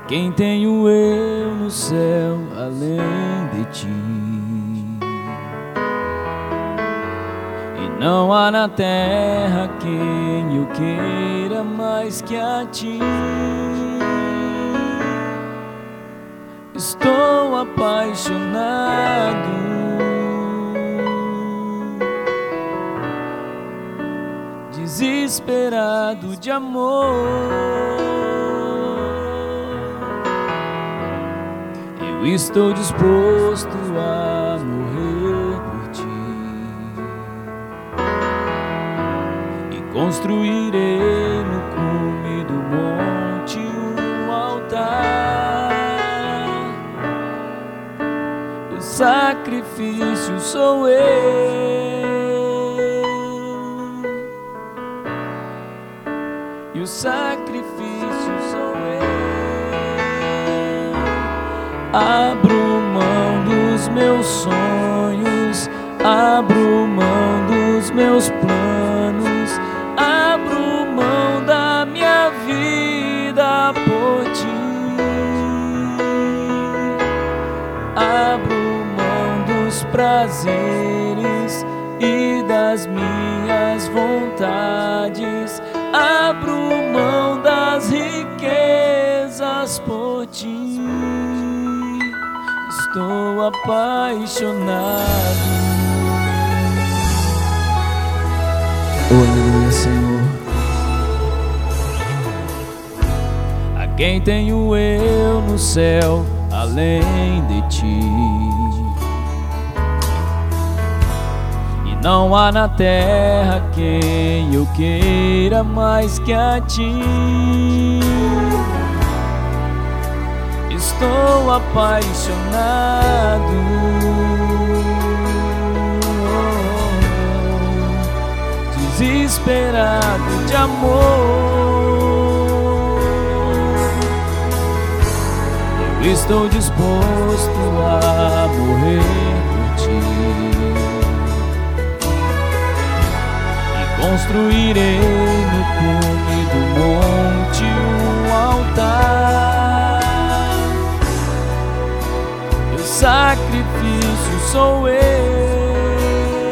quem tenho eu no céu além de ti? E não há na terra quem eu queira mais que a ti. Estou apaixonado, desesperado de amor. Eu estou disposto a morrer por ti e construirei no cume do monte um altar. O sacrifício sou eu, e o sacrifício sou eu. Abro mão dos meus sonhos, abro mão dos meus planos, abro mão da minha vida por ti. Abro mão dos prazeres e das minhas vontades, abro mão das riquezas por ti. Estou apaixonado. Oh, aleluia, Senhor. A quem tenho eu no céu além de ti? E não há na terra quem eu queira mais que a ti. Estou apaixonado, desesperado de amor. Eu estou disposto a morrer por ti e construirei no cume do monte um altar. O sacrifício sou eu,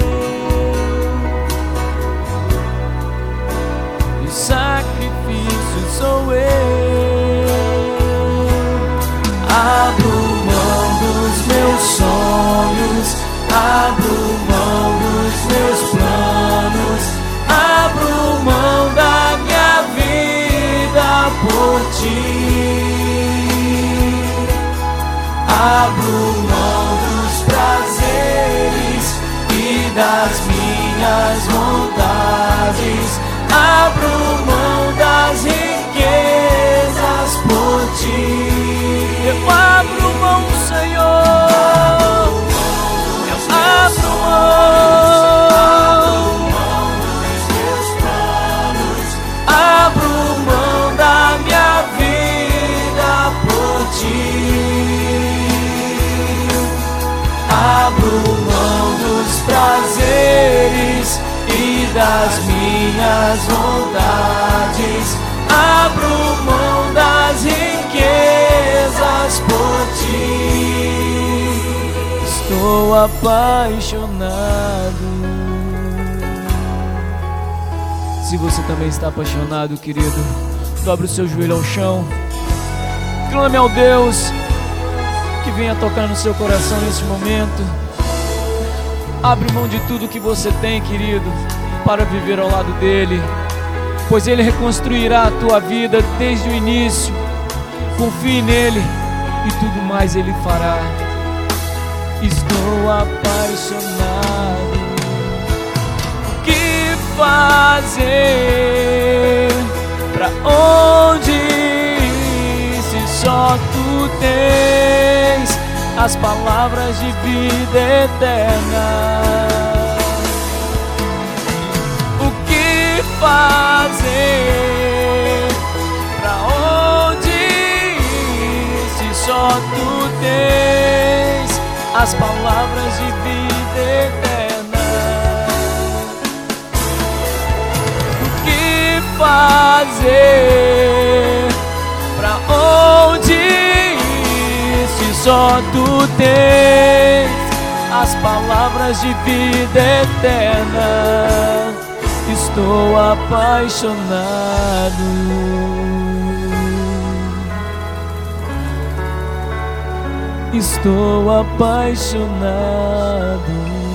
o sacrifício sou eu. Abro mão dos meus sonhos, abro mão dos meus planos, abro mão da minha vida por ti. Abro mão dos prazeres e das minhas vontades, abro mão das riquezas por ti. Eu abro mão, Senhor, eu abro mão dos meus planos, abro mão da minha vida por ti. Abro mão dos prazeres e das minhas vontades, abro mão das riquezas por ti. Estou apaixonado. Se você também está apaixonado, querido, dobre o seu joelho ao chão, clame ao Deus que venha tocar no seu coração nesse momento. Abre mão de tudo que você tem, querido, para viver ao lado dele, pois ele reconstruirá a tua vida desde o início. Confie nele e tudo mais ele fará. Estou apaixonado. O que fazer? Pra onde ir se só tu tens as palavras de vida eterna? O que fazer? Pra onde ir se só tu tens as palavras de vida eterna? O que fazer? Pra onde só tu tens as palavras de vida eterna. Estou apaixonado. Estou apaixonado.